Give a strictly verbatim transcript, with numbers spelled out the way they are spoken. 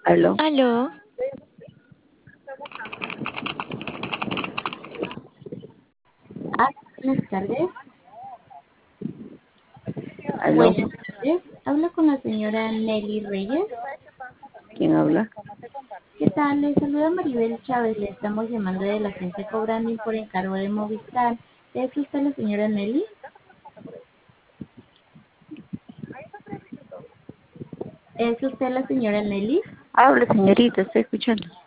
Aló. Aló, Ah, buenas tardes. Aló. Buenas tardes. Hablo con la señora Nelly Reyes. ¿Quién habla? ¿Qué tal? Le saluda Maribel Chávez. Le estamos llamando de la agencia Cobranding por encargo de Movistar. ¿Es usted la señora Nelly? ¿Es usted la señora Nelly? Habla, señorita, estoy escuchando.